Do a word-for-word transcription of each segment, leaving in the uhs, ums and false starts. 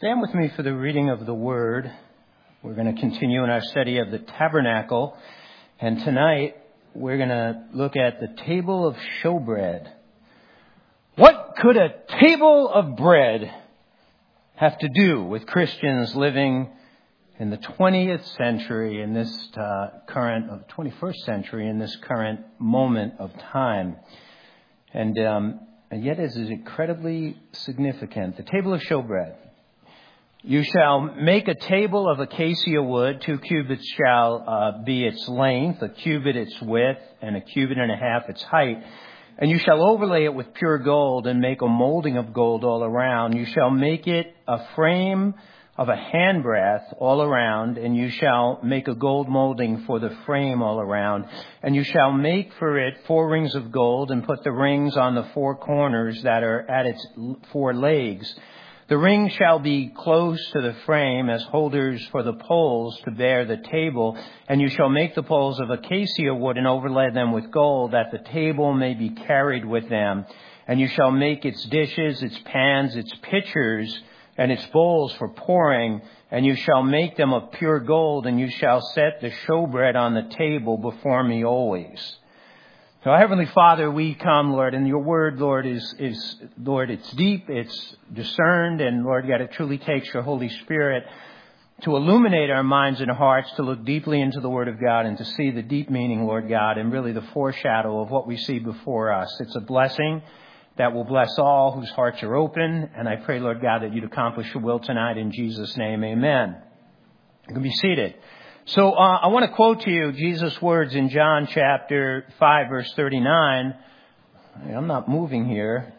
Stand with me for the reading of the Word. We're going to continue in our study of the tabernacle. And tonight, we're going to look at the table of showbread. What could a table of bread have to do with Christians living in the twentieth century, in this uh, current, uh, twenty-first century, in this current moment of time? And, um, and yet it is incredibly significant. The table of showbread. You shall make a table of acacia wood. Two cubits shall uh, be its length, a cubit its width, and a cubit and a half its height. And you shall overlay it with pure gold and make a molding of gold all around. You shall make it a frame of a handbreadth all around, and you shall make a gold molding for the frame all around. And you shall make for it four rings of gold and put the rings on the four corners that are at its four legs. The rings shall be close to the frame as holders for the poles to bear the table. And you shall make the poles of acacia wood and overlay them with gold, that the table may be carried with them. And you shall make its dishes, its pans, its pitchers, and its bowls for pouring. And you shall make them of pure gold, and you shall set the showbread on the table before me always. So, our Heavenly Father, we come, Lord, and your word, Lord, is, is, Lord, it's deep, it's discerned, and Lord God, it truly takes your Holy Spirit to illuminate our minds and hearts, to look deeply into the Word of God and to see the deep meaning, Lord God, and really the foreshadow of what we see before us. It's a blessing that will bless all whose hearts are open, and I pray, Lord God, that you'd accomplish your will tonight in Jesus' name, amen. You can be seated. So uh, I want to quote to you Jesus' words in John chapter five, verse thirty-nine. I'm not moving here.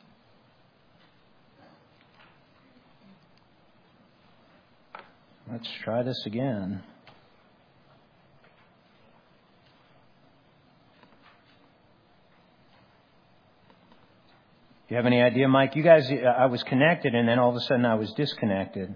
Let's try this again. Do you have any idea, Mike? You guys, I was connected and then all of a sudden I was disconnected.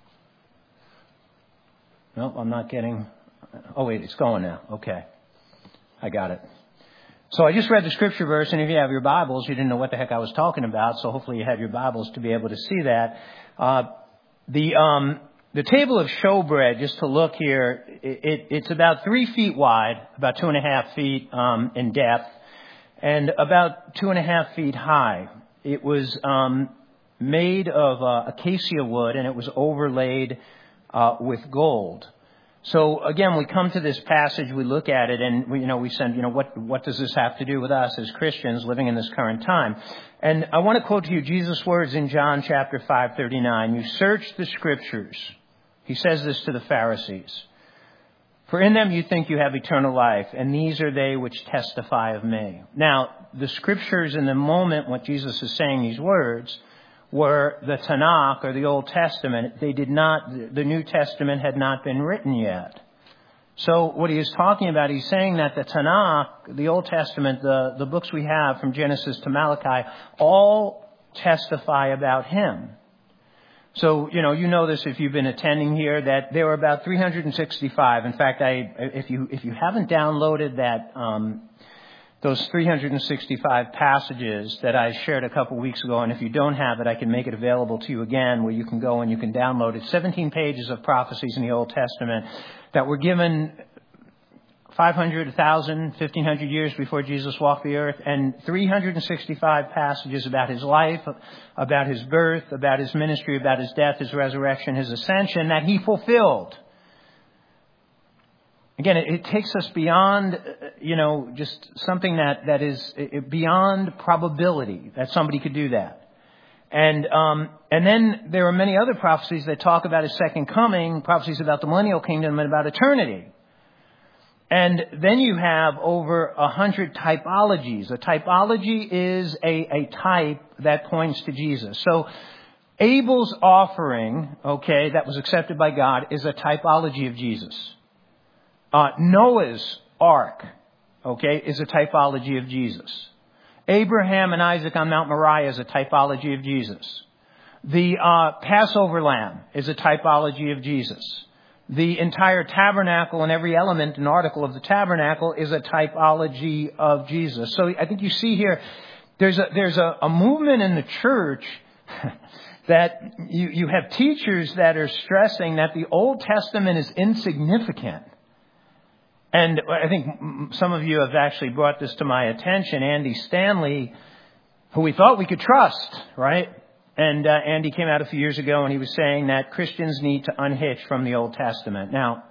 No, I'm not getting... Oh, wait, it's going now. Okay. I got it. So I just read the scripture verse, and if you have your Bibles, you didn't know what the heck I was talking about, so hopefully you have your Bibles to be able to see that. Uh, the um, the table of showbread, just to look here, it, it, it's about three feet wide, about two and a half feet um, in depth, and about two and a half feet high. It was um, made of uh, acacia wood, and it was overlaid Uh, with gold. So again, we come to this passage, we look at it, and we, you know, we send, you know, what what does this have to do with us as Christians living in this current time? And I want to quote to you Jesus' words in John chapter five, thirty-nine. You search the scriptures. He says this to the Pharisees. For in them you think you have eternal life, and these are they which testify of me. Now, the scriptures in the moment when Jesus is saying these words were the Tanakh, or the Old Testament. They did not, the New Testament had not been written yet. So what he is talking about, he's saying that the Tanakh, the Old Testament, the, the books we have from Genesis to Malachi, all testify about him. So, you know, you know this if you've been attending here, that there were about three hundred sixty-five. In fact, I, if you, if you haven't downloaded that, um, those three hundred sixty-five passages that I shared a couple weeks ago, and if you don't have it, I can make it available to you again, where you can go and you can download it. seventeen pages of prophecies in the Old Testament that were given five hundred, one thousand, fifteen hundred years before Jesus walked the earth, and three hundred sixty-five passages about his life, about his birth, about his ministry, about his death, his resurrection, his ascension, that he fulfilled. Again, it, it takes us beyond, you know, just something that, that is beyond probability that somebody could do that. And um, and then there are many other prophecies that talk about his second coming, prophecies about the millennial kingdom and about eternity. And then you have over a hundred typologies. A typology is a, a type that points to Jesus. So Abel's offering, okay, that was accepted by God, is a typology of Jesus. Uh, Noah's ark, okay, is a typology of Jesus. Abraham and Isaac on Mount Moriah is a typology of Jesus. The uh, Passover lamb is a typology of Jesus. The entire tabernacle and every element and article of the tabernacle is a typology of Jesus. So I think you see here, there's a, there's a, a movement in the church that you, you have teachers that are stressing that the Old Testament is insignificant. And I think some of you have actually brought this to my attention. Andy Stanley, who we thought we could trust, right? And uh, Andy came out a few years ago and he was saying that Christians need to unhitch from the Old Testament. Now,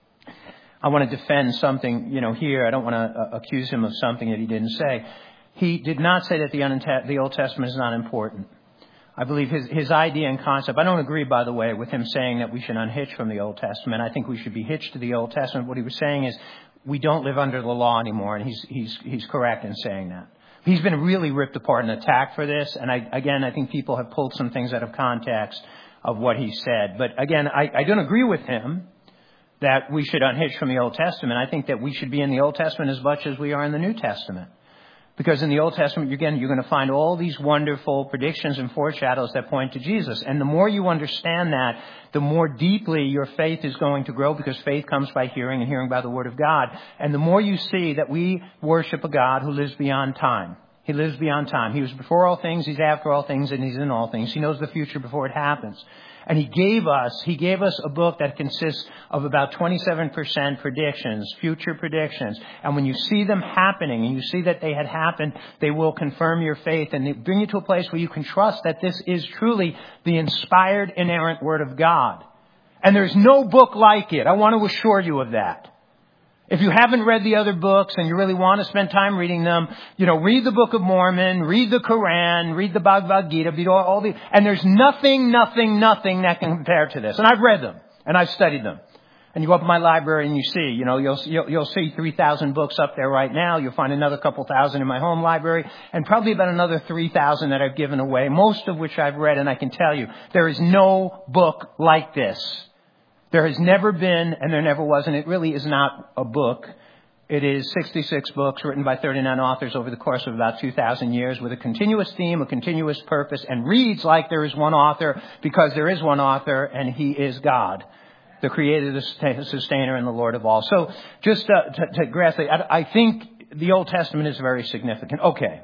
I want to defend something, you know, here. I don't want to uh, accuse him of something that he didn't say. He did not say that the, unta- the Old Testament is not important. I believe his, his idea and concept, I don't agree, by the way, with him saying that we should unhitch from the Old Testament. I think we should be hitched to the Old Testament. What he was saying is we don't live under the law anymore, and he's, he's, he's correct in saying that. He's been really ripped apart and attacked for this, and I, again, I think people have pulled some things out of context of what he said. But again, I, I don't agree with him that we should unhitch from the Old Testament. I think that we should be in the Old Testament as much as we are in the New Testament. Because in the Old Testament, again, you're going to find all these wonderful predictions and foreshadows that point to Jesus. And the more you understand that, the more deeply your faith is going to grow, because faith comes by hearing and hearing by the Word of God. And the more you see that we worship a God who lives beyond time. He lives beyond time. He was before all things, He's after all things, and He's in all things. He knows the future before it happens. And He gave us, He gave us a book that consists of about twenty-seven percent predictions, future predictions. And when you see them happening and you see that they had happened, they will confirm your faith and they bring you to a place where you can trust that this is truly the inspired, inerrant Word of God. And there's no book like it. I want to assure you of that. If you haven't read the other books and you really want to spend time reading them, you know, read the Book of Mormon, read the Quran, read the Bhagavad Gita, read all, all the, and there's nothing, nothing, nothing that can compare to this. And I've read them and I've studied them. And you go up in my library and you see, you know, you'll, you'll, you'll see three thousand books up there right now. You'll find another couple thousand in my home library and probably about another three thousand that I've given away, most of which I've read. And I can tell you, there is no book like this. There has never been, and there never was, and it really is not a book. It is sixty-six books written by thirty-nine authors over the course of about two thousand years with a continuous theme, a continuous purpose, and reads like there is one author because there is one author, and He is God, the Creator, the Sustainer, and the Lord of all. So just uh, to, to grasp it, I, I think the Old Testament is very significant. Okay.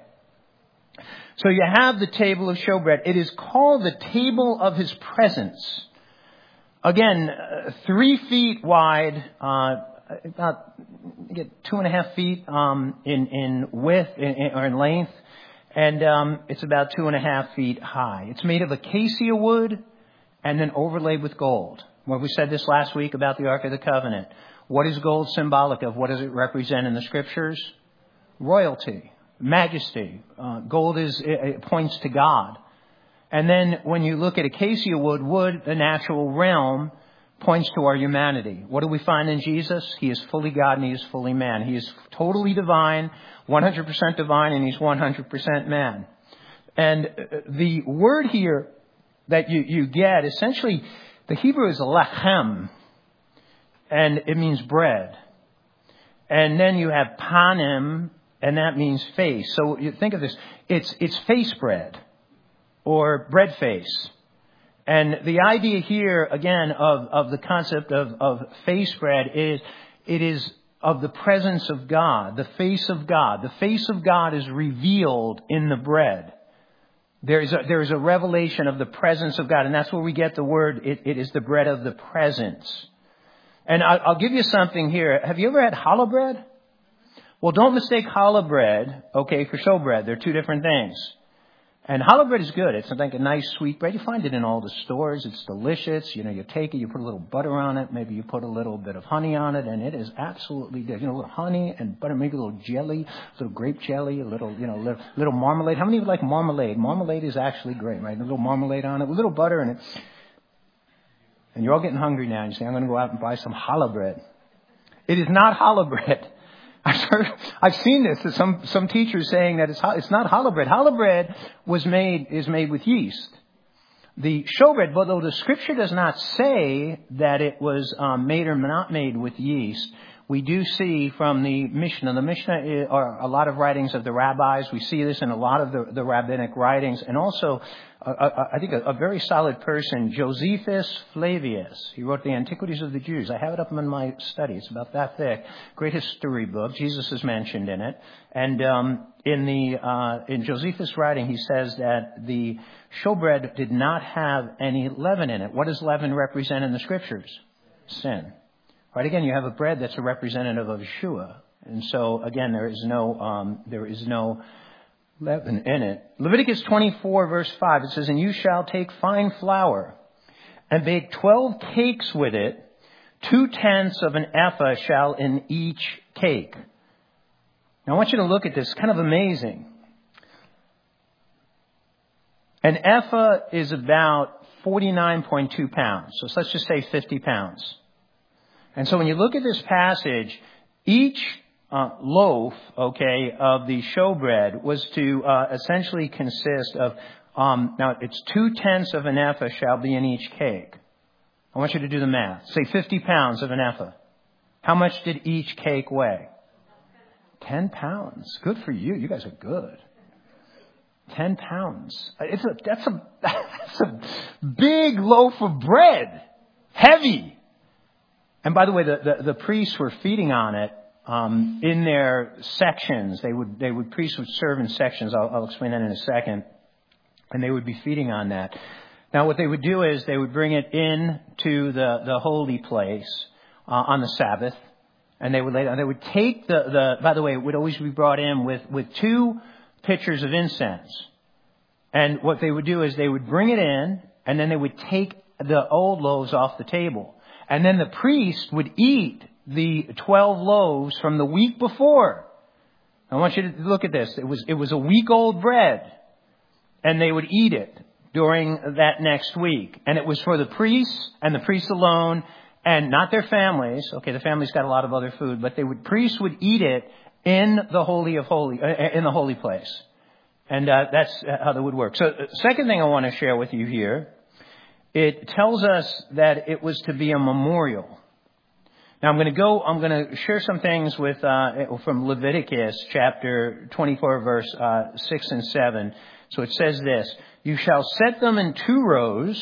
So you have the table of showbread. It is called the table of His presence. Again, uh, three feet wide, uh, about get two and a half feet um, in in width in, in, or in length, and um, it's about two and a half feet high. It's made of acacia wood and then overlaid with gold. Well, we said this last week about the Ark of the Covenant. What is gold symbolic of? What does it represent in the Scriptures? Royalty, majesty. Uh, gold is it, it points to God. And then when you look at acacia wood, wood, the natural realm, points to our humanity. What do we find in Jesus? He is fully God and He is fully man. He is totally divine, one hundred percent divine, and He's one hundred percent man. And the word here that you, you get, essentially, the Hebrew is lechem, and it means bread. And then you have panim, and that means face. So you think of this, it's it's face bread. Or bread face. And the idea here, again, of, of the concept of, of face bread is it is of the presence of God, the face of God. The face of God is revealed in the bread. There is a, there is a revelation of the presence of God, and that's where we get the word, it, it is the bread of the presence. And I'll, I'll give you something here. Have you ever had challah bread? Well, don't mistake challah bread, okay, for showbread. They're two different things. And challah bread is good. It's like a nice sweet bread. You find it in all the stores. It's delicious. You know, you take it, you put a little butter on it. Maybe you put a little bit of honey on it, and it is absolutely good. You know, a little honey and butter, maybe a little jelly, a little grape jelly, a little, you know, little, little marmalade. How many of you like marmalade? Marmalade is actually great, right? A little marmalade on it, a little butter in it. And you're all getting hungry now. You say, I'm going to go out and buy some challah bread. It is not challah bread. I've heard, I've seen this. Some some teachers saying that it's it's not challah bread. Challah bread was made is made with yeast. The showbread, although the Scripture does not say that it was um, made or not made with yeast, we do see from the Mishnah, the Mishnah are a lot of writings of the rabbis. We see this in a lot of the, the rabbinic writings. And also, uh, uh, I think a, a very solid person, Josephus Flavius. He wrote the Antiquities of the Jews. I have it up in my study. It's about that thick. Great history book. Jesus is mentioned in it. And um, in the uh, in Josephus' writing, he says that the showbread did not have any leaven in it. What does leaven represent in the Scriptures? Sin. Right, again, you have a bread that's a representative of Yeshua. And so, again, there is no um, there is no leaven in it. Leviticus twenty-four, verse five, it says, "And you shall take fine flour and bake twelve cakes with it. Two-tenths of an ephah shall in each cake." Now, I want you to look at this. It's kind of amazing. An ephah is about forty-nine point two pounds. So let's just say fifty pounds. And so when you look at this passage, each uh, loaf, okay, of the showbread was to uh, essentially consist of, um, now it's two-tenths of an ephah shall be in each cake. I want you to do the math. Say fifty pounds of an ephah. How much did each cake weigh? ten pounds. Good for you. You guys are good. ten pounds. It's a, that's a, that's a big loaf of bread. Heavy. And by the way, the, the, the priests were feeding on it um, in their sections. They would, they would, priests would serve in sections. I'll, I'll explain that in a second. And they would be feeding on that. Now, what they would do is they would bring it in to the, the holy place uh, on the Sabbath. And they would lay down. They would take the, the, by the way, it would always be brought in with, with two pitchers of incense. And what they would do is they would bring it in, and then they would take the old loaves off the table. And then the priest would eat the twelve loaves from the week before. I want you to look at this. It was, it was a week old bread. And they would eat it during that next week. And it was for the priests and the priests alone and not their families. Okay, the families got a lot of other food, but they would, priests would eat it in the holy of holy, in the holy place. And uh, that's how that would work. So the second thing I want to share with you here, it tells us that it was to be a memorial. Now I'm going to go, I'm going to share some things with, uh, from Leviticus chapter twenty-four, verse, uh, six and seven. So it says this, "You shall set them in two rows."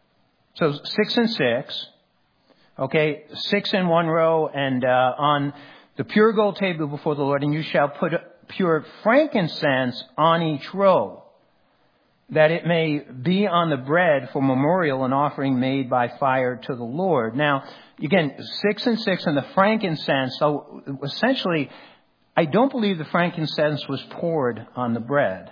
So six and six. Okay, six in one row, and, uh, on the pure gold table before the Lord, and you shall put pure frankincense on each row, that it may be on the bread for memorial, an offering made by fire to the Lord. Now, again, six and six and the frankincense. So essentially, I don't believe the frankincense was poured on the bread.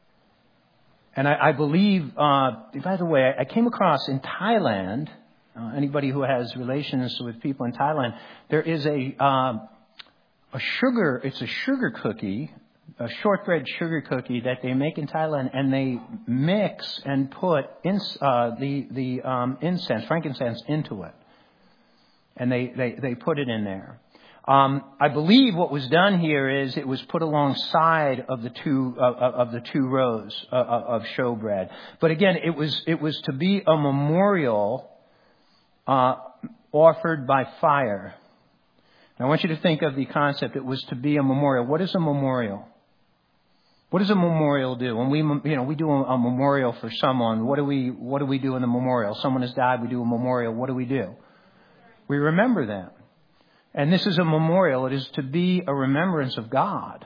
And I, I believe, uh, by the way, I came across in Thailand, uh, anybody who has relations with people in Thailand, there is a, uh, a sugar, it's a sugar cookie, a shortbread sugar cookie that they make in Thailand, and they mix and put in, uh, the the um, incense, frankincense, into it, and they they they put it in there. Um, I believe what was done here is it was put alongside of the two uh, of the two rows uh, of showbread. But again, it was it was to be a memorial uh, offered by fire. And I want you to think of the concept. It was to be a memorial. What is a memorial? What does a memorial do? When we, you know, we do a, a memorial for someone, what do we, what do we do in the memorial? Someone has died, we do a memorial. What do we do? We remember them. And this is a memorial. It is to be a remembrance of God.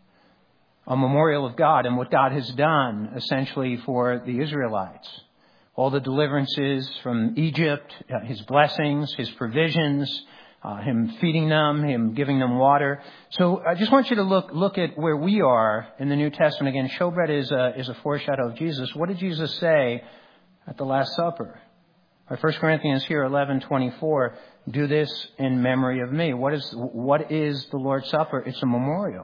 A memorial of God and what God has done, essentially, for the Israelites. All the deliverances from Egypt, His blessings, His provisions, Uh, him feeding them, Him giving them water. So I just want you to look look at where we are in the New Testament. Again, showbread is a, is a foreshadow of Jesus. What did Jesus say at the Last Supper? First Corinthians here, eleven twenty-four. Do this in memory of me. What is what is the Lord's Supper? It's a memorial.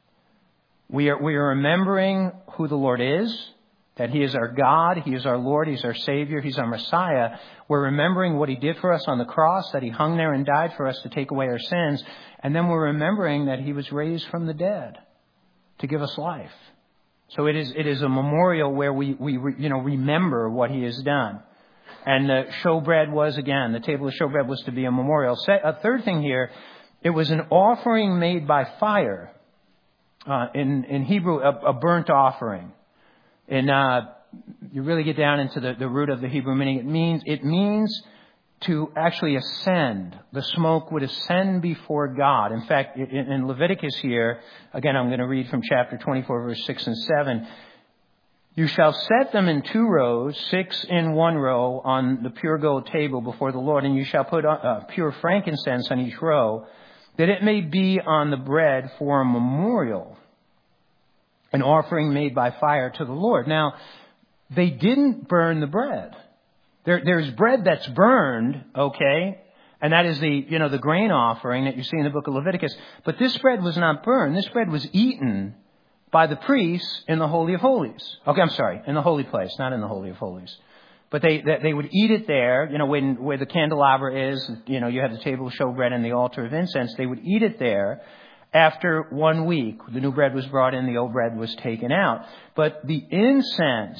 We are we are remembering who the Lord is. That He is our God, He is our Lord, He's our Savior, He's our Messiah. We're remembering what He did for us on the cross, that He hung there and died for us to take away our sins. And then we're remembering that He was raised from the dead to give us life. So it is it is a memorial where we, we you know, remember what He has done. And the showbread was, again, the table of showbread was to be a memorial. A third thing here It was an offering made by fire. Uh, in, in Hebrew, a, a burnt offering. And uh, you really get down into the, the root of the Hebrew meaning. It means it means to actually ascend. The smoke would ascend before God. In fact, in, in Leviticus here, again, I'm going to read from chapter twenty-four, verse six and seven. You shall set them in two rows, six in one row, on the pure gold table before the Lord, and you shall put uh, pure frankincense on each row, that it may be on the bread for a memorial, an offering made by fire to the Lord. Now, they didn't burn the bread. There, there's bread that's burned, okay, and that is the, you know, the grain offering that you see in the book of Leviticus. But this bread was not burned. This bread was eaten by the priests in the Holy of Holies. Okay, I'm sorry, in the holy place, not in the Holy of Holies. But they they would eat it there, you know, when where the candelabra is, you know, you have the table of showbread and the altar of incense. They would eat it there after one week. The new bread was brought in, the old bread was taken out. But the incense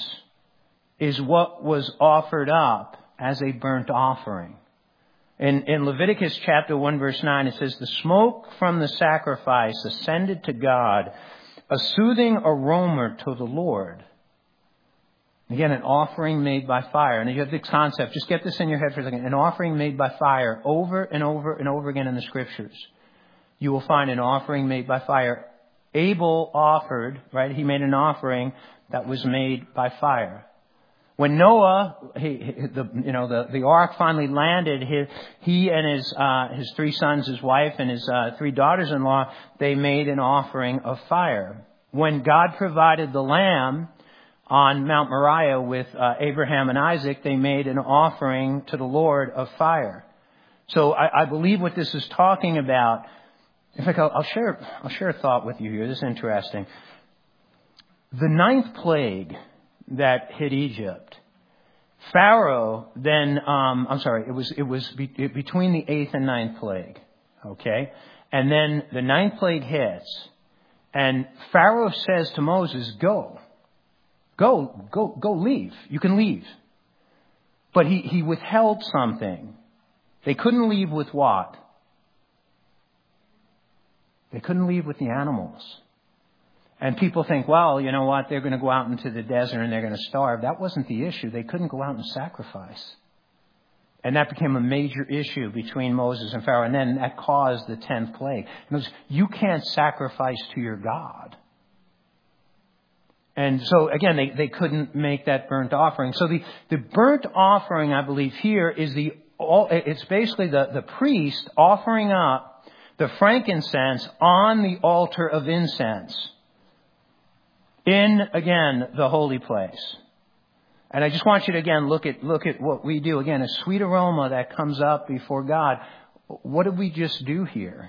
is what was offered up as a burnt offering. In, in Leviticus chapter one, verse nine, it says, the smoke from the sacrifice ascended to God, a soothing aroma to the Lord. Again, an offering made by fire. And you have this concept. Just get this in your head for a second. An offering made by fire over and over and over again in the Scriptures. You will find an offering made by fire. Abel offered, right? He made an offering that was made by fire. When Noah, he, he, the, you know, the, the ark finally landed, his, he and his, uh, his three sons, his wife, and his uh, three daughters-in-law, they made an offering of fire. When God provided the lamb on Mount Moriah with uh, Abraham and Isaac, they made an offering to the Lord of fire. So I, I believe what this is talking about. In fact, I'll, I'll share I'll share a thought with you here. This is interesting. The ninth plague that hit Egypt, Pharaoh then um, I'm sorry, it was it was be, it, between the eighth and ninth plague, okay, and then the ninth plague hits, and Pharaoh says to Moses, "Go." Go, go, go leave. You can leave. But he, he withheld something. They couldn't leave with what? They couldn't leave with the animals. And people think, well, you know what? They're going to go out into the desert and they're going to starve. That wasn't the issue. They couldn't go out and sacrifice. And that became a major issue between Moses and Pharaoh. And then that caused the tenth plague. In other words, you can't sacrifice to your God. And so, again, they, they couldn't make that burnt offering. So the, the burnt offering, I believe, here is the, it's basically the, the priest offering up the frankincense on the altar of incense in, again, the holy place. And I just want you to, again, look at, look at what we do. Again, a sweet aroma that comes up before God. What did we just do here?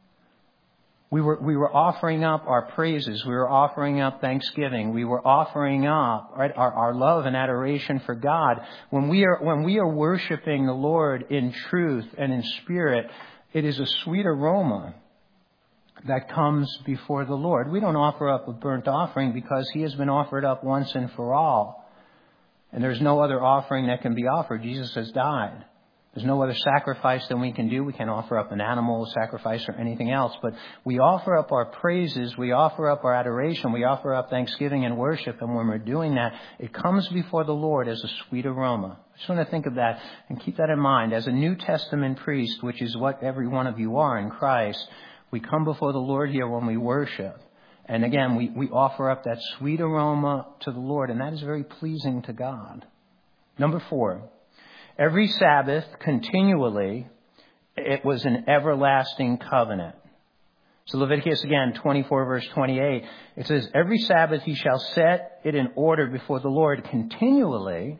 We were, we were offering up our praises. We were offering up thanksgiving. We were offering up, right, our, our love and adoration for God. When we are, when we are worshiping the Lord in truth and in spirit, it is a sweet aroma that comes before the Lord. We don't offer up a burnt offering because He has been offered up once and for all. And there's no other offering that can be offered. Jesus has died. There's no other sacrifice than we can do. We can't offer up an animal sacrifice or anything else. But we offer up our praises. We offer up our adoration. We offer up thanksgiving and worship. And when we're doing that, it comes before the Lord as a sweet aroma. I just want to think of that and keep that in mind. As a New Testament priest, which is what every one of you are in Christ, we come before the Lord here when we worship. And again, we, we offer up that sweet aroma to the Lord. And that is very pleasing to God. Number four. Every Sabbath, continually, it was an everlasting covenant. So Leviticus, again, twenty-four, verse twenty-eight, it says, every Sabbath he shall set it in order before the Lord continually,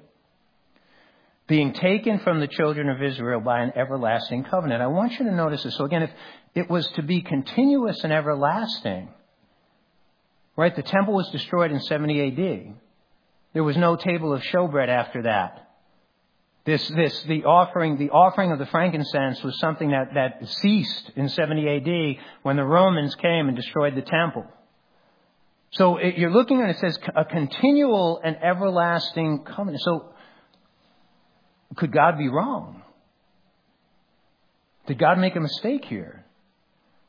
being taken from the children of Israel by an everlasting covenant. I want you to notice this. So again, if it was to be continuous and everlasting, right, the temple was destroyed in seventy A D. There was no table of showbread after that. This, this, the offering, the offering of the frankincense was something that, that ceased in seventy A D when the Romans came and destroyed the temple. So it, you're looking at it, it says a continual and everlasting covenant. So could God be wrong? Did God make a mistake here?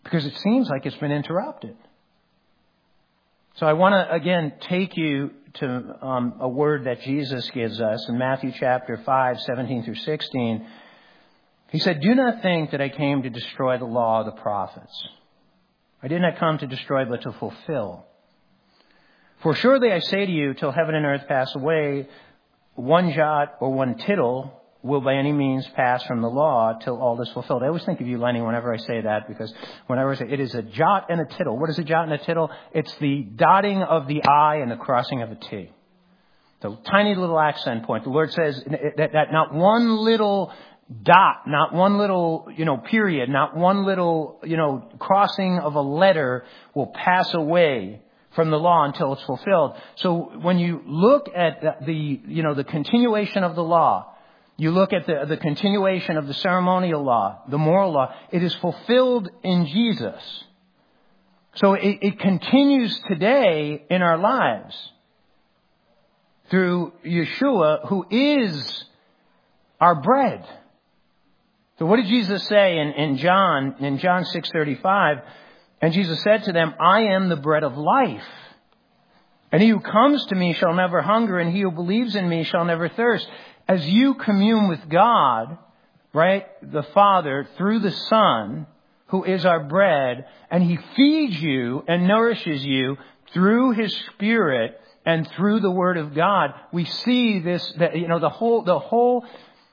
because it seems like it's been interrupted. So I want to, again, take you to um, a word that Jesus gives us in Matthew chapter five, seventeen through sixteen. He said, "Do not think that I came to destroy the law of the prophets. I did not come to destroy, but to fulfill. For surely I say to you, till heaven and earth pass away, one jot or one tittle will by any means pass from the law till all is fulfilled." I always think of you, Lenny, whenever I say that, because whenever I say it is a jot and a tittle. What is a jot and a tittle? It's the dotting of the I and the crossing of a T. So tiny little accent point. The Lord says that, that not one little dot, not one little, you know, period, not one little, you know, crossing of a letter will pass away from the law until it's fulfilled. So when you look at the, you know, the continuation of the law, you look at the, the continuation of the ceremonial law, the moral law, it is fulfilled in Jesus. So it, it continues today in our lives through Yeshua, who is our bread. So what did Jesus say in, in John, in John six thirty-five? And Jesus said to them, "I am the bread of life. And he who comes to me shall never hunger, and he who believes in me shall never thirst." As you commune with God, right, the Father, through the Son, who is our bread, and he feeds you and nourishes you through his Spirit and through the Word of God, we see this, that, you know, the whole, the whole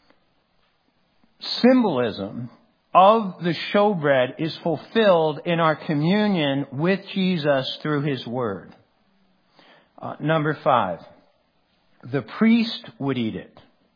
symbolism of the showbread is fulfilled in our communion with Jesus through his Word. Uh, number five, the priest would eat it.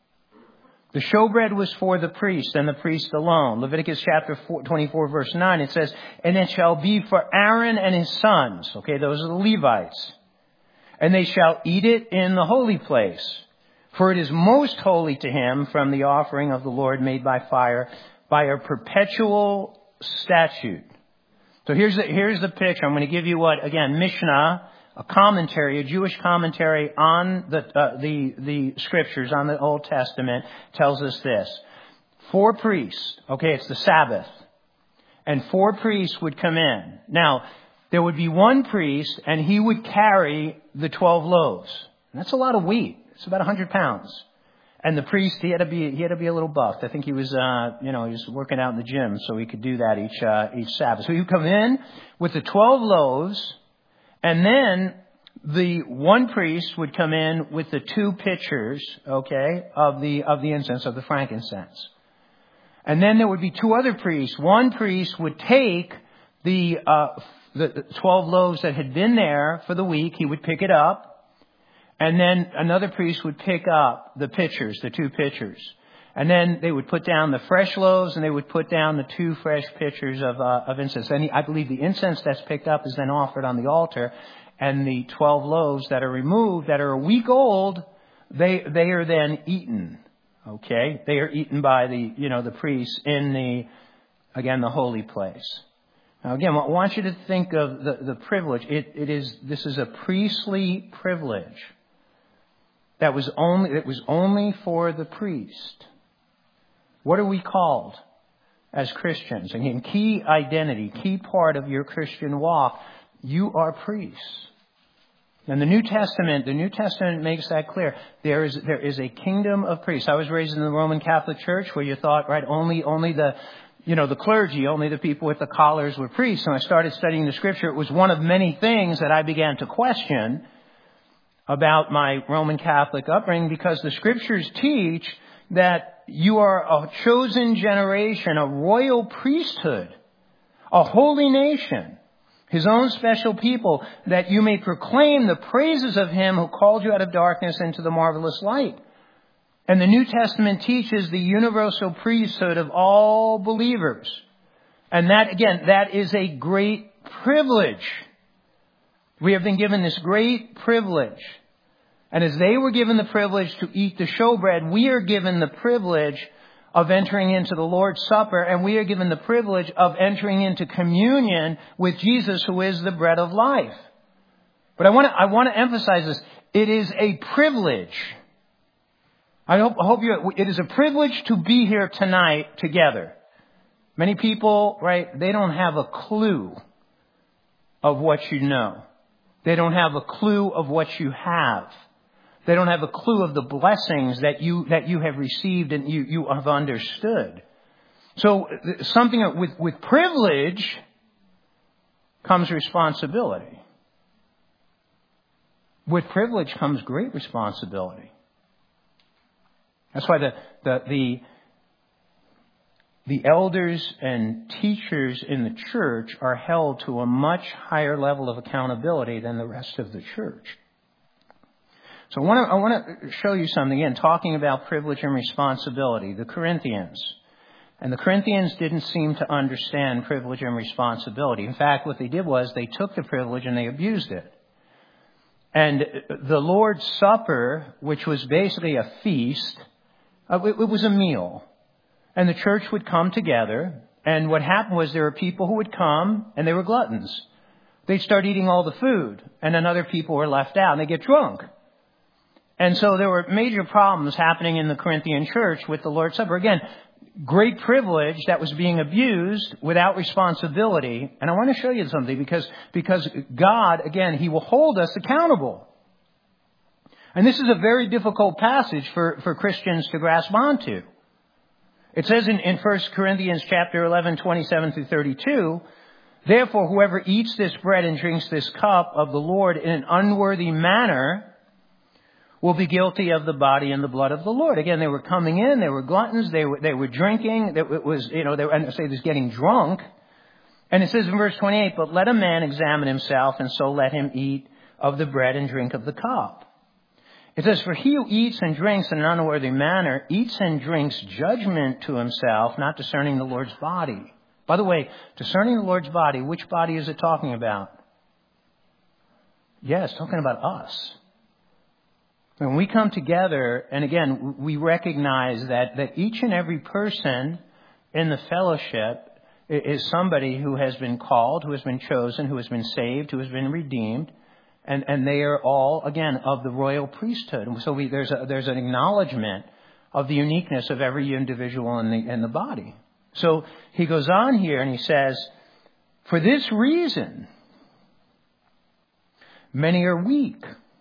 The showbread was for the priest and the priest alone. Leviticus chapter twenty-four, verse nine, it says, "And it shall be for Aaron and his sons." Okay, those are the Levites. "And they shall eat it in the holy place. For it is most holy to him from the offering of the Lord made by fire, by a perpetual statute." So here's the, here's the picture. I'm going to give you what, again, Mishnah, a commentary, a Jewish commentary on the, uh, the, the scriptures, on the Old Testament, tells us this. Four priests, okay, it's the Sabbath, and four priests would come in. Now, there would be one priest, and he would carry the twelve loaves. And that's a lot of wheat. It's about one hundred pounds. And the priest, he had to be, he had to be a little buffed. I think he was, uh, you know, he was working out in the gym, so he could do that each, uh, each Sabbath. So he would come in with the twelve loaves, and then the one priest would come in with the two pitchers, okay, of the, of the incense, of the frankincense. And then there would be two other priests. One priest would take the, uh, the, the twelve loaves that had been there for the week. He would pick it up. And then another priest would pick up the pitchers, the two pitchers. And then they would put down the fresh loaves, and they would put down the two fresh pitchers of, uh, of incense. And I believe the incense that's picked up is then offered on the altar. And the twelve loaves that are removed, that are a week old, they, they are then eaten. Okay? They are eaten by the, you know, the priests in the, again, the holy place. Now, again, I want you to think of the, the privilege. It, it is, this is a priestly privilege. That was only, it was only for the priest. What are we called as Christians? Again, key identity, key part of your Christian walk. You are priests. And the New Testament, the New Testament makes that clear. There is, there is a kingdom of priests. I was raised in the Roman Catholic Church where you thought, right, only, only the, you know, the clergy, only the people with the collars were priests. And I started studying the scripture. It was one of many things that I began to question about my Roman Catholic upbringing, because the scriptures teach that you are a chosen generation, a royal priesthood, a holy nation, his own special people, that you may proclaim the praises of him who called you out of darkness into the marvelous light. And the New Testament teaches the universal priesthood of all believers. And that, again, that is a great privilege. We have been given this great privilege. And as they were given the privilege to eat the showbread, we are given the privilege of entering into the Lord's Supper, and we are given the privilege of entering into communion with Jesus, who is the bread of life. But I want to, I want to emphasize this. It is a privilege. I hope, I hope you, it is a privilege to be here tonight together. Many people, right, they don't have a clue of what you know. They don't have a clue of what you have. They don't have a clue of the blessings that you that you have received and you, you have understood. So something with, with privilege comes responsibility. With privilege comes great responsibility. That's why the the the, the elders and teachers in the church are held to a much higher level of accountability than the rest of the church. So I want to, I want to show you something again, talking about privilege and responsibility. The Corinthians. And the Corinthians didn't seem to understand privilege and responsibility. In fact, what they did was they took the privilege and they abused it. And the Lord's Supper, which was basically a feast, it was a meal. And the church would come together. And what happened was there were people who would come and they were gluttons. They'd start eating all the food. And then other people were left out and they get drunk. And so there were major problems happening in the Corinthian church with the Lord's Supper. Again, great privilege that was being abused without responsibility. And I want to show you something because, because God, again, He will hold us accountable. And this is a very difficult passage for, for Christians to grasp onto. It says in, in First Corinthians chapter eleven, twenty-seven through thirty-two, therefore, whoever eats this bread and drinks this cup of the Lord in an unworthy manner will be guilty of the body and the blood of the Lord. Again, they were coming in, they were gluttons, they were, they were drinking, it was, you know, they were, and I say this getting drunk. And it says in verse twenty-eight, but let a man examine himself, and so let him eat of the bread and drink of the cup. It says, for he who eats and drinks in an unworthy manner eats and drinks judgment to himself, not discerning the Lord's body. By the way, discerning the Lord's body, which body is it talking about? Yes, talking about us. When we come together, and again, we recognize that, that each and every person in the fellowship is somebody who has been called, who has been chosen, who has been saved, who has been redeemed, and, and they are all, again, of the royal priesthood. And so we, there's, a, there's an acknowledgement of the uniqueness of every individual in the, in the body. So he goes on here and he says, for this reason, many are weak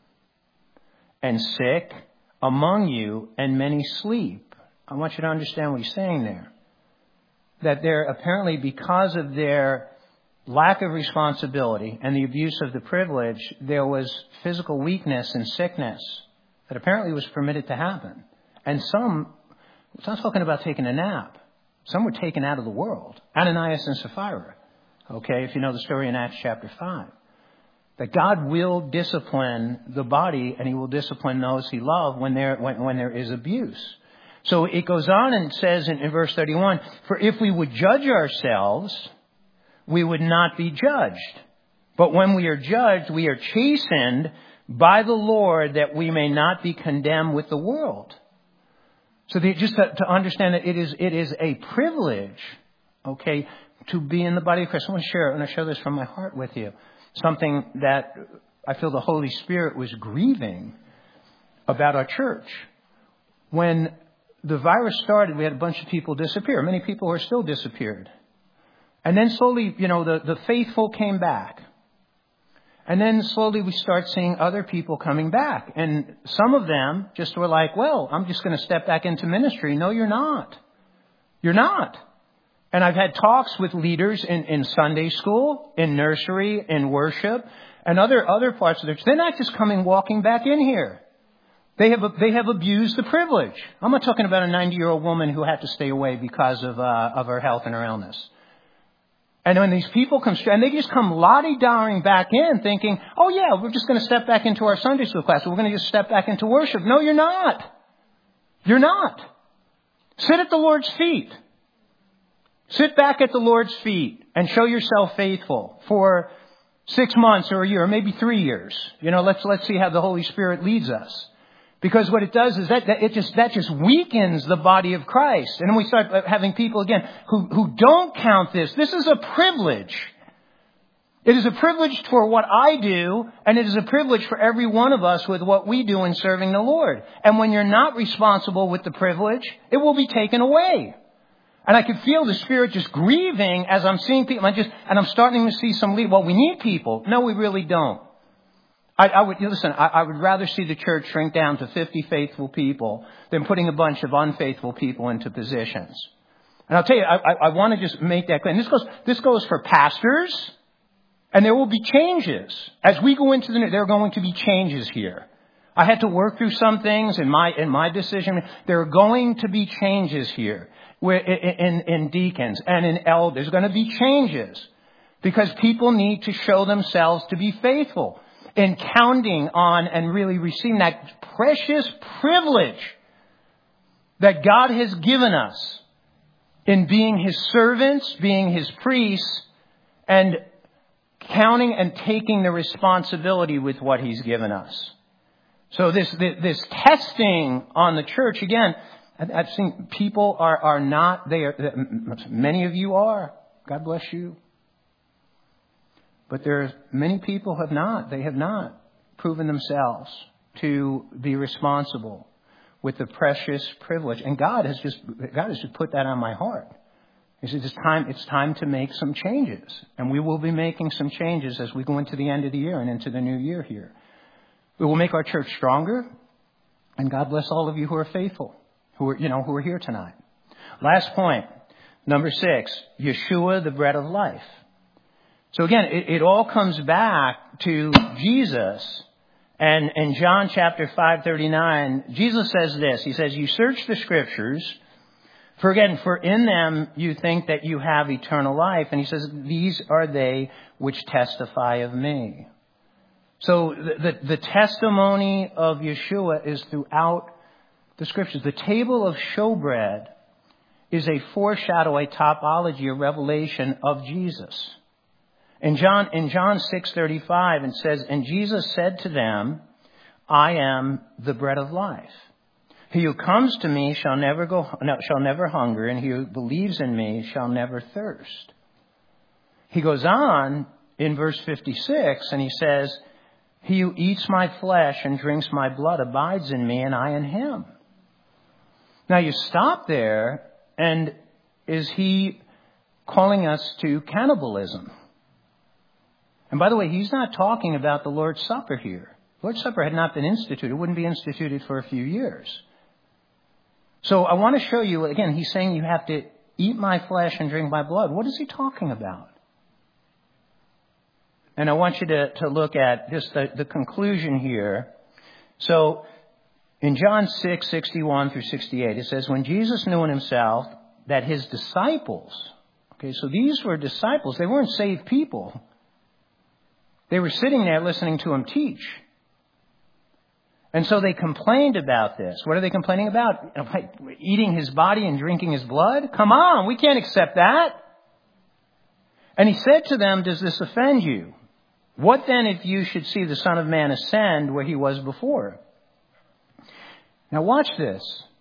and sick among you, and many sleep. I want you to understand what he's saying there. That they're apparently, because of their lack of responsibility and the abuse of the privilege, there was physical weakness and sickness that apparently was permitted to happen. And some, it's not talking about taking a nap. Some were taken out of the world. Ananias and Sapphira. Okay, if you know the story in Acts chapter five. That God will discipline the body and He will discipline those He loves when there, when, when there is abuse. So it goes on and says in, in verse thirty-one, for if we would judge ourselves, we would not be judged. But when we are judged, we are chastened by the Lord that we may not be condemned with the world. So they, just to, to understand that it is, it is a privilege, okay, to be in the body of Christ. I want to share, I want to share this from my heart with you. Something that I feel the Holy Spirit was grieving about our church. When the virus started, we had a bunch of people disappear. Many people are still disappeared. And then slowly, you know, the, the faithful came back. And then slowly we start seeing other people coming back. And some of them just were like, well, I'm just going to step back into ministry. No, you're not. You're not. And I've had talks with leaders in, in Sunday school, in nursery, in worship, and other, other parts of the church. They're not just coming walking back in here. They have, they have abused the privilege. I'm not talking about a ninety-year-old woman who had to stay away because of, uh, of her health and her illness. And when these people come, and they just come lottie-dowing back in thinking, oh yeah, we're just going to step back into our Sunday school class. We're going to just step back into worship. No, you're not. You're not. Sit at the Lord's feet. Sit back at the Lord's feet and show yourself faithful for six months or a year, or maybe three years. You know, let's, let's see how the Holy Spirit leads us. Because what it does is that, that it just, that just weakens the body of Christ. And then we start having people again who, who don't count this. This is a privilege. It is a privilege for what I do, and it is a privilege for every one of us with what we do in serving the Lord. And when you're not responsible with the privilege, it will be taken away. And I could feel the Spirit just grieving as I'm seeing people. I just, and I'm starting to see some lead. Well, we need people. No, we really don't. I, I would, listen, I, I would rather see the church shrink down to fifty faithful people than putting a bunch of unfaithful people into positions. And I'll tell you, I, I, I want to just make that clear. And this goes, this goes for pastors. And there will be changes. As we go into the new, there are going to be changes here. I had to work through some things in my, in my decision. There are going to be changes here where, in, in, in deacons and in elders. There's going to be changes because people need to show themselves to be faithful in counting on and really receiving that precious privilege that God has given us in being His servants, being His priests, and counting and taking the responsibility with what He's given us. So this this testing on the church, again, I've seen people are, are not, they are, many of you are. God bless you. But there's many people have not. They have not proven themselves to be responsible with the precious privilege. And God has just, God has just put that on my heart. He says, it's time, it's time to make some changes. And we will be making some changes as we go into the end of the year and into the new year here. We will make our church stronger. And God bless all of you who are faithful, who are, you know, who are here tonight. Last point, number six, Yeshua, the bread of life. So again, it, it all comes back to Jesus. And in John chapter five thirty-nine, Jesus says this. He says, you search the scriptures, for again, for in them you think that you have eternal life. And he says, these are they which testify of me. So the, the, the testimony of Yeshua is throughout the scriptures. The table of showbread is a foreshadow, a topology, a revelation of Jesus. In John, in John six thirty-five, it says, and Jesus said to them, I am the bread of life. He who comes to me shall never go, no, shall never hunger, and he who believes in me shall never thirst. He goes on in verse fifty-six, and he says, he who eats my flesh and drinks my blood abides in me, and I in him. Now you stop there, and is he calling us to cannibalism? And by the way, he's not talking about the Lord's Supper here. The Lord's Supper had not been instituted. It wouldn't be instituted for a few years. So I want to show you, again, he's saying you have to eat my flesh and drink my blood. What is he talking about? And I want you to, to look at just the, the conclusion here. So in John six sixty-one through sixty-eight, it says, when Jesus knew in himself that his disciples, okay, so these were disciples. They weren't saved people. They were sitting there listening to him teach. And so they complained about this. What are they complaining about? Eating his body and drinking his blood? Come on, we can't accept that. And he said to them, does this offend you? What then if you should see the Son of Man ascend where he was before? Now watch this.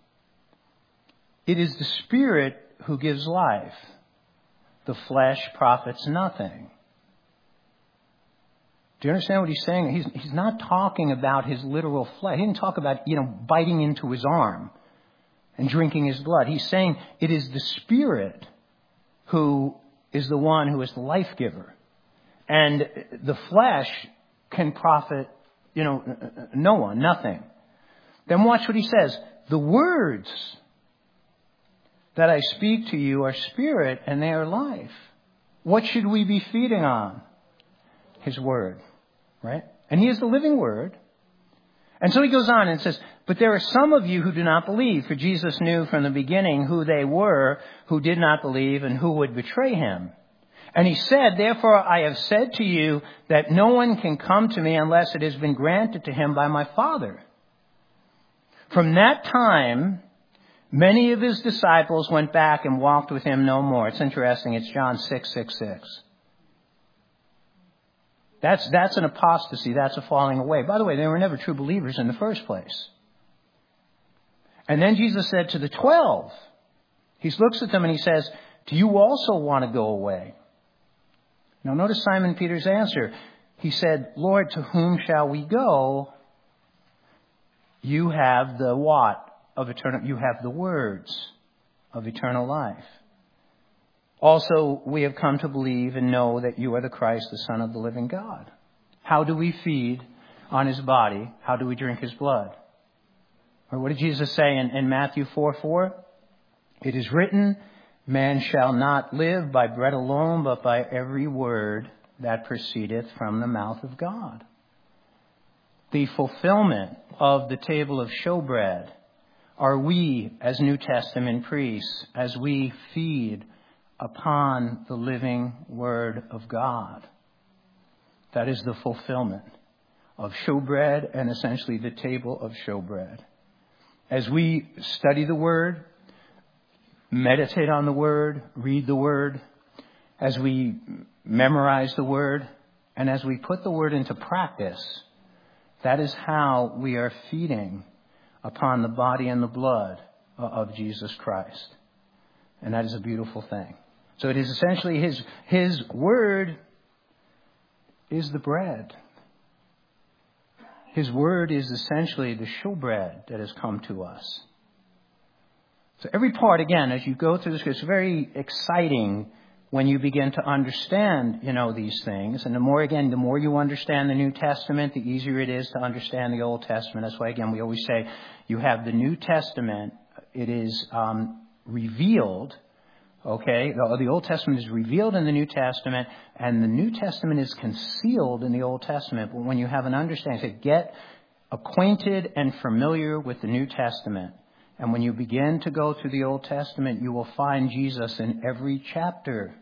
It is the Spirit who gives life. The flesh profits nothing. Do you understand what he's saying? He's, he's not talking about his literal flesh. He didn't talk about, you know, biting into his arm and drinking his blood. He's saying it is the Spirit who is the one who is the life giver. And the flesh can profit, you know, no one, nothing. Then watch what he says. The words that I speak to you are spirit and they are life. What should we be feeding on? His word, right? And he is the living word. And so he goes on and says, but there are some of you who do not believe, for Jesus knew from the beginning who they were who did not believe and who would betray him. And he said, therefore I have said to you that no one can come to me unless it has been granted to him by my Father. From that time, many of his disciples went back and walked with him no more. It's interesting. It's John six sixty-six. That's, that's an apostasy. That's a falling away. By the way, they were never true believers in the first place. And then Jesus said to the twelve, he looks at them and he says, do you also want to go away? Now notice Simon Peter's answer. He said, Lord, to whom shall we go? You have the what of eternal, you have the words of eternal life. Also, we have come to believe and know that you are the Christ, the Son of the living God. How do we feed on his body? How do we drink his blood? Or what did Jesus say in, in Matthew four four? It is written, man shall not live by bread alone, but by every word that proceedeth from the mouth of God. The fulfillment of the table of showbread are we as New Testament priests, as we feed upon the living Word of God. That is the fulfillment of showbread and essentially the table of showbread. As we study the Word, meditate on the Word, read the Word, as we memorize the Word, and as we put the Word into practice, that is how we are feeding upon the body and the blood of Jesus Christ. And that is a beautiful thing. So it is essentially his, his word is the bread. His word is essentially the showbread that has come to us. So every part, again, as you go through this, it's very exciting when you begin to understand, you know, these things. And the more, again, the more you understand the New Testament, the easier it is to understand the Old Testament. That's why, again, we always say you have the New Testament. It is um, revealed. Okay, the, the Old Testament is revealed in the New Testament, and the New Testament is concealed in the Old Testament. But when you have an understanding, so get acquainted and familiar with the New Testament. And when you begin to go through the Old Testament, you will find Jesus in every chapter.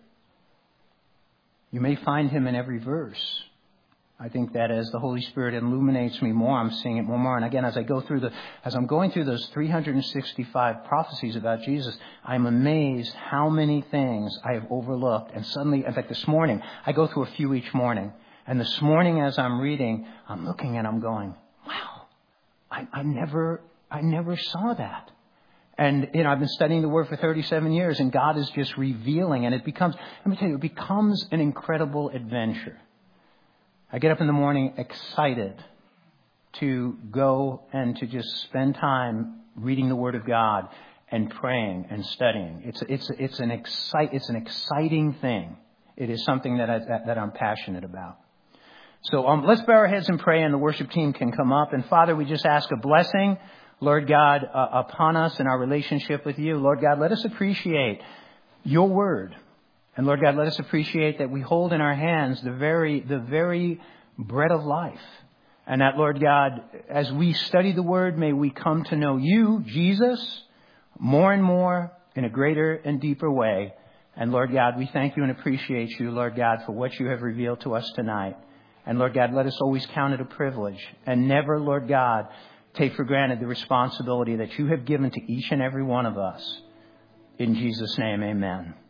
You may find him in every verse. I think that as the Holy Spirit illuminates me more, I'm seeing it more and more. And again, as I go through the, as I'm going through those three hundred sixty-five prophecies about Jesus, I'm amazed how many things I have overlooked. And suddenly, in fact, this morning, I go through a few each morning. And this morning, as I'm reading, I'm looking and I'm going, wow, I, I never, I never saw that. And, you know, I've been studying the Word for thirty-seven years, and God is just revealing. And it becomes, let me tell you, it becomes an incredible adventure. I get up in the morning excited to go and to just spend time reading the Word of God and praying and studying. It's it's it's an excite it's an exciting thing. It is something that I, that, that I'm passionate about. So um, let's bow our heads and pray, and the worship team can come up. And Father, we just ask a blessing, Lord God, uh, upon us and our relationship with you. Lord God, let us appreciate your Word. And Lord God, let us appreciate that we hold in our hands the very, the very bread of life. And that, Lord God, as we study the Word, may we come to know you, Jesus, more and more in a greater and deeper way. And Lord God, we thank you and appreciate you, Lord God, for what you have revealed to us tonight. And Lord God, let us always count it a privilege and never, Lord God, take for granted the responsibility that you have given to each and every one of us. In Jesus' name, amen.